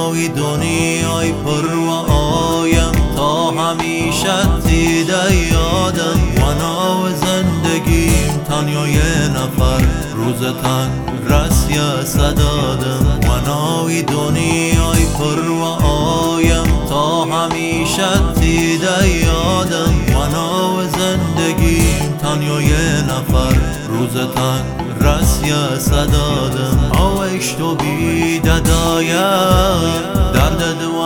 منوی دنیای پروایم تا همیشه دیده یادم منو زندگیم تنیا یه نفر روز تنگ رسی صدادم منوی دنیای پروایم تا همیشه دیده یادم منو زندگیم تنیا یه نفر روز تنگ رسی صدادم اوش تو بی ددایم درد دو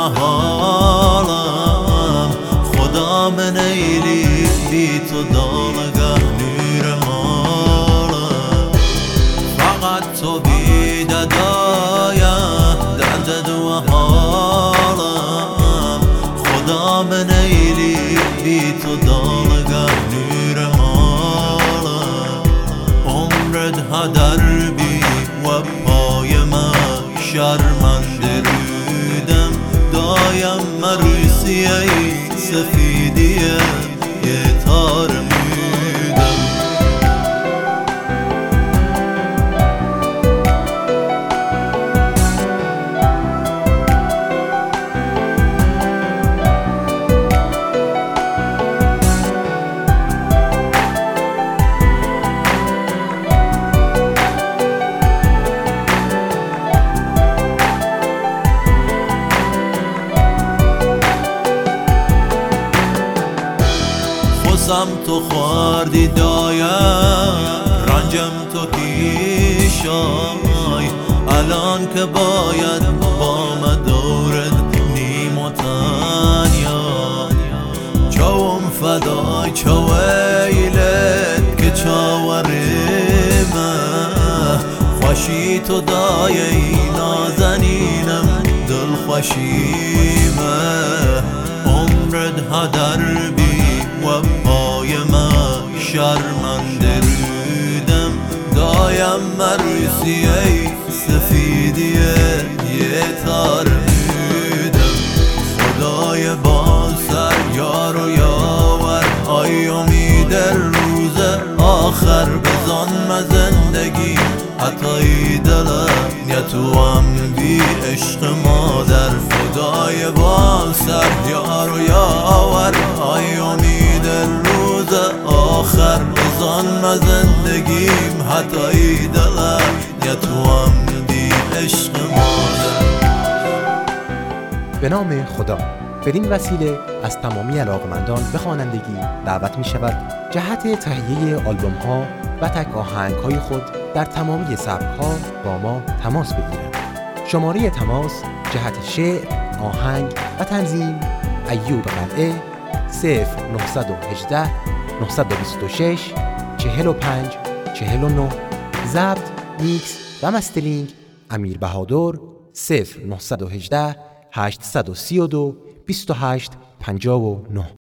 حالم خدا من ایلی بی تو دالگه نیر مالم فقط تو بی ددایم درد دو حالم خدا من ایلی بی تو دالگه نیر مالم عمرت هدر بی و پای من شرمنده رودم دایم مروسیه سفیدیه یه تار میدم تو خواردی دایم رنجم تو پیشای الان که باید با مدورت نیم و تنیا چوم فدای چو ویلت که چاوریمه خوشی تو دایی نازنینم دل خوشیمه عمرت هدر بی و پای من شرمنده رودم دایم مروسیه سفیدیه یه تار میدم خدای بال سر یار و یاور آی امید روز آخر بزن من زندگی حتی دلم یا تو هم بی عشق مادر خدای بال سر یار و یاور آی امید روز آخر بزن من زندگیم حتی دلم یا تو هم بی عشق مادر. به نام خدا. بدین وسیله از تمامی علاقمندان به خوانندگی دعوت می شود جهت تهیه آلبوم ها و تک آهنگ های خود در تمامی سبک ها با ما تماس بگیرند. شماره تماس جهت شعر، آهنگ و تنظیم ایوب قلعه 0918 926 45 49 ضبط، میکس و مسترینگ امیر بهادر 0918 832 28 59